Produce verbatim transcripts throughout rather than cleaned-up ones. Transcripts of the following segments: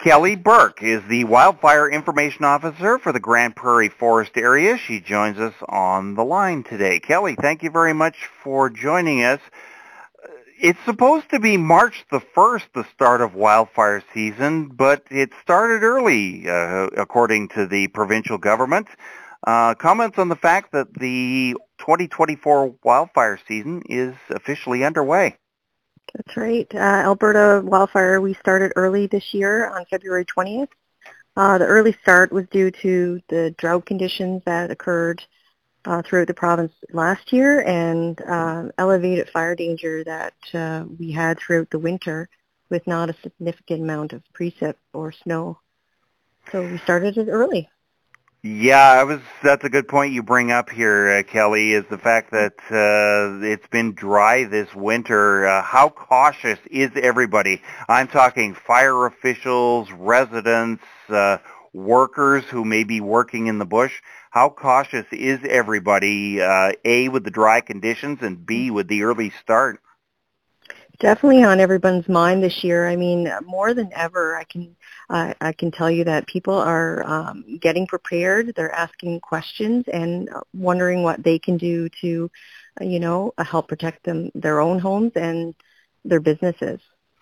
Kelly Burke is the Wildfire Information Officer for the Grande Prairie Forest Area. She joins us on the line today. Kelly, thank you very much for joining us. It's supposed to be March the first, the start of wildfire season, but it started early, uh, according to the provincial government. Uh, comments on the fact that the twenty twenty-four wildfire season is officially underway. That's right. Uh, Alberta wildfire, we started early this year on February twentieth. Uh, the early start was due to the drought conditions that occurred uh, throughout the province last year and uh, elevated fire danger that uh, we had throughout the winter with not a significant amount of precip or snow. So we started it early. Yeah, I was. That's a good point you bring up here, uh, Kelly, is the fact that uh, it's been dry this winter. Uh, how cautious is everybody? I'm talking fire officials, residents, uh, workers who may be working in the bush. How cautious is everybody, uh, A, with the dry conditions, and B, with the early start? Definitely on everyone's mind this year. I mean, more than ever, I can uh, I can tell you that people are um, getting prepared. They're asking questions and wondering what they can do to, uh, you know, uh, help protect them, their own homes and their businesses.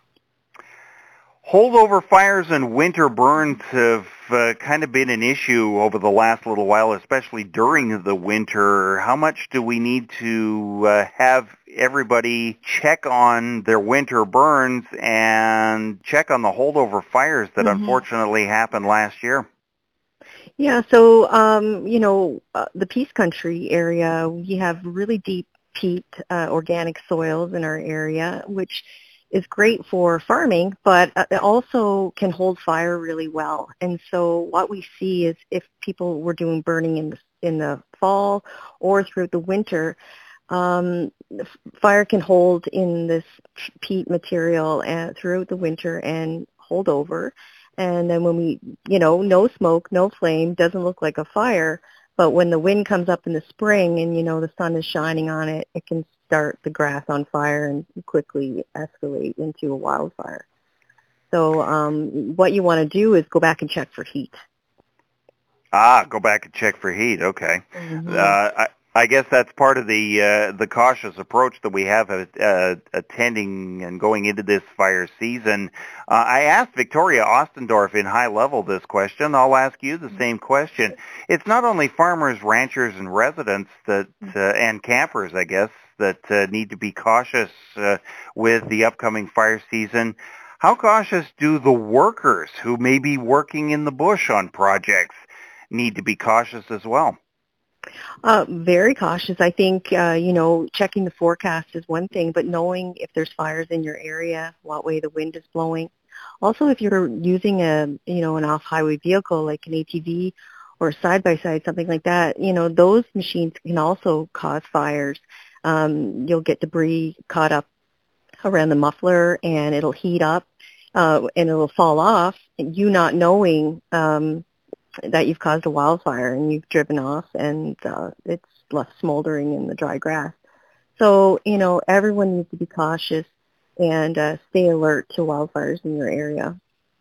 Holdover fires and winter burns have uh, kind of been an issue over the last little while, especially during the winter. How much do we need to uh, have everybody check on their winter burns and check on the holdover fires that mm-hmm. unfortunately happened last year? Yeah, so, um, you know, uh, the Peace Country area, we have really deep peat uh, organic soils in our area, which is great for farming, but it also can hold fire really well. And so what we see is if people were doing burning in the, in the fall or throughout the winter, um, fire can hold in this peat material and throughout the winter and hold over. And then when we, you know, no smoke, no flame, doesn't look like a fire, but when the wind comes up in the spring and, you know, the sun is shining on it, it can start the grass on fire and quickly escalate into a wildfire. So um, what you want to do is go back and check for heat. Ah, go back and check for heat. Okay. Mm-hmm. Uh, I, I guess that's part of the uh, the cautious approach that we have at, uh, attending and going into this fire season. Uh, I asked Victoria Ostendorf in high level this question. I'll ask you the same question. It's not only farmers, ranchers, and residents that uh, and campers, I guess, that uh, need to be cautious uh, with the upcoming fire season. How cautious do the workers who may be working in the bush on projects need to be cautious as well? Uh, very cautious. I think, uh, you know, checking the forecast is one thing, but knowing if there's fires in your area, what way the wind is blowing. Also, if you're using a, you know, an off-highway vehicle like an A T V or a side-by-side, something like that, you know, those machines can also cause fires. Um, you'll get debris caught up around the muffler and it'll heat up uh, and it'll fall off, and you not knowing um, that you've caused a wildfire and you've driven off and uh, it's left smoldering in the dry grass. So, you know, everyone needs to be cautious and uh, stay alert to wildfires in your area.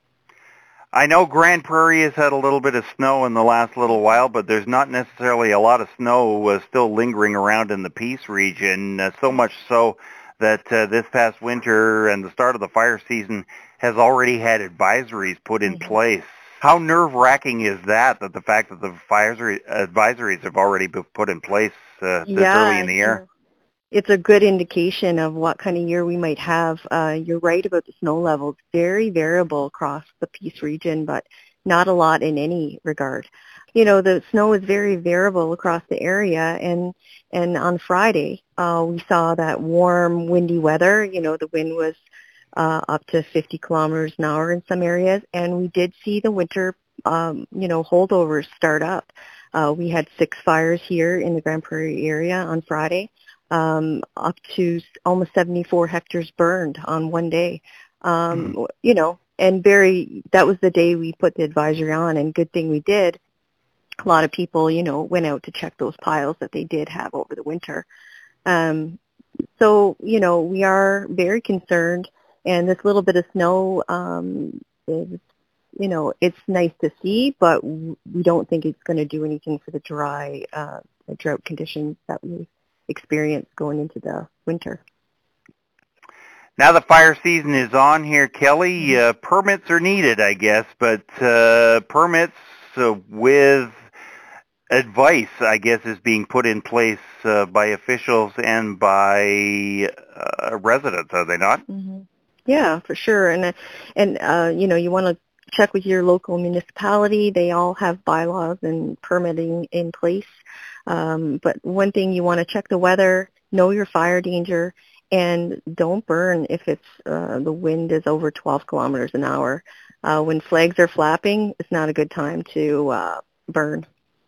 I know Grande Prairie has had a little bit of snow in the last little while, but there's not necessarily a lot of snow uh, still lingering around in the Peace region, uh, so much so that uh, this past winter and the start of the fire season has already had advisories put in mm-hmm. place. How nerve-wracking is that, that the fact that the fire advisories have already been put in place uh, this yeah, early in the year? It's a good indication of what kind of year we might have. Uh, you're right about the snow levels. Very variable across the Peace region, but not a lot in any regard. You know, the snow is very variable across the area, and and on Friday uh, we saw that warm, windy weather. You know, the wind was Uh, up to fifty kilometers an hour in some areas, and we did see the winter, um, you know, holdovers start up. Uh, we had six fires here in the Grande Prairie area on Friday, um, up to almost seventy-four hectares burned on one day. Um, mm. You know, and very, that was the day we put the advisory on, and good thing we did. A lot of people, you know, went out to check those piles that they did have over the winter. Um, so, you know, we are very concerned. And this little bit of snow um, is you know, it's nice to see, but we don't think it's going to do anything for the dry, uh, the drought conditions that we experience going into the winter. Now the fire season is on here, Kelly. Uh, permits are needed, I guess, but uh, permits uh, with advice, I guess, is being put in place uh, by officials and by uh, residents, are they not? Mm-hmm. Yeah, for sure. And, uh, and uh, you know, you want to check with your local municipality. They all have bylaws and permitting in place. Um, but one thing, you want to check the weather, know your fire danger, and don't burn if it's uh, the wind is over twelve kilometers an hour. Uh, when flags are flapping, it's not a good time to uh, burn.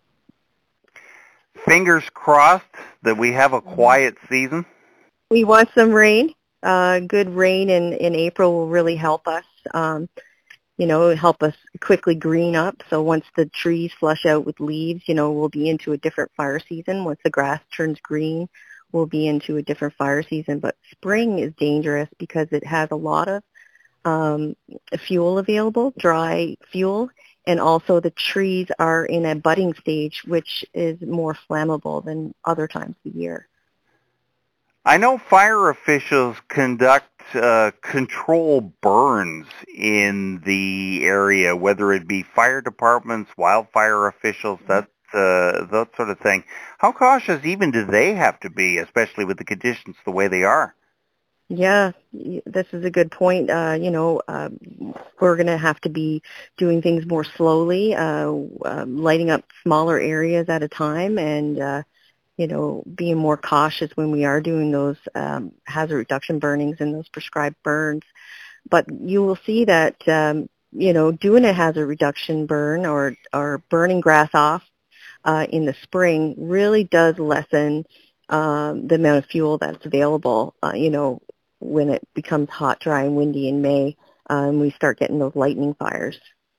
Fingers crossed that we have a quiet season. We want some rain. Uh, good rain in, in April will really help us. Um, you know, help us quickly green up. So once the trees flush out with leaves, you know, we'll be into a different fire season. Once the grass turns green, we'll be into a different fire season. But spring is dangerous because it has a lot of um, fuel available, dry fuel, and also the trees are in a budding stage, which is more flammable than other times of the year. I know fire officials conduct uh, control burns in the area, whether it be fire departments, wildfire officials, that uh, that sort of thing. How cautious even do they have to be, especially with the conditions the way they are? Yeah, this is a good point. Uh, you know, uh, we're going to have to be doing things more slowly, uh, uh, lighting up smaller areas at a time, and uh, you know, being more cautious when we are doing those um, hazard reduction burnings and those prescribed burns. But you will see that, um, you know, doing a hazard reduction burn or, or burning grass off uh, in the spring really does lessen um, the amount of fuel that's available, uh, you know, when it becomes hot, dry, and windy in May, uh, and we start getting those lightning fires.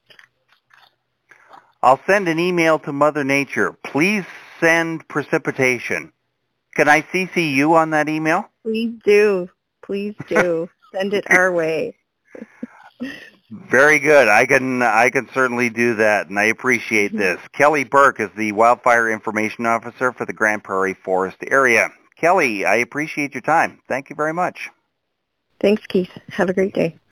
I'll send an email to Mother Nature. Please send precipitation. Can I C C you on that email? Please do. Please do. Send it our way. Very good. I can I can certainly do that, and I appreciate this. Kelly Burke is the Wildfire Information Officer for the Grande Prairie Forest area. Kelly, I appreciate your time. Thank you very much. Thanks, Keith. Have a great day.